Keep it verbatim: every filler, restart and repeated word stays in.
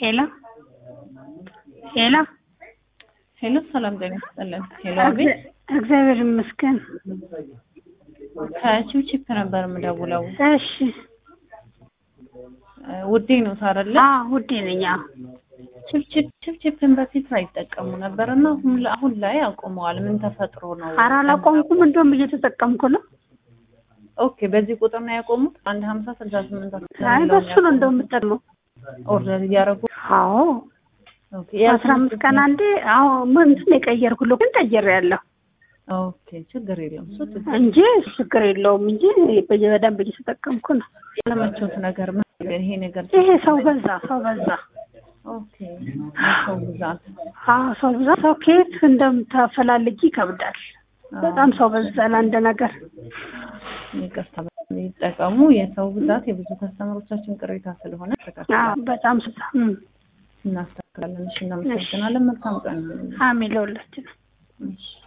ሄሎ ሄሎ ሄሎ ሰላም ጤና ይስጥልን። ሄሎ አቤት። እግዚአብሔር ይመስገን። ከቺፕቺፕ ነበር የምደውለው። እሺ ውዴ ነው ታረለ? አዎ ውዴ ነኝ። ቺፕቺፕ ቺፕቺፕን በፊት አይጠቀሙ ነበርና አሁን ላይ አቆመዋል። ምን ተፈጥሮ ነው? ኧረ አላቆምኩም፣ እንደውም እየተጠቀምኩ ነው። ኦኬ በዚህ ቁጥር ነው ያቆሙት? አንድ ሀምሳ ስልሳ ስምንት አይ በሱ ነው እንደውም የምጠቀመው። ኦርደር እያደረጉ? አዎ ኦኬ። አስራ አምስት ቀን አንዴ አዎ ምን የቀየርኩ ግን ቀይሬያለሁ። ኦኬ ችግር የለውም እሱ እንጂ ችግር የለውም እንጂ በደንብ እየተጠቀምኩ ነው። ለማቾት ነገር ምን ይሄ ነገር ይሄ ሰው በዛ ሰው በዛ። ኦኬ ሰው ብዛት አዎ ሰው ብዛት ሰው ከየት እንደምታፈላልጊ ይከብዳል። በጣም ሰው በዛ ለአንድ ነገር ይቅርታ ይጠቀሙ። የሰው ብዛት የብዙ ከስተመሮቻችን ቅሬታ ስለሆነ አዎ በጣም ሰጣም እናስተካክላለን። እሺ እናመሰግናለን። መልካም ቀን። አሜን ለሁላችንም። እሺ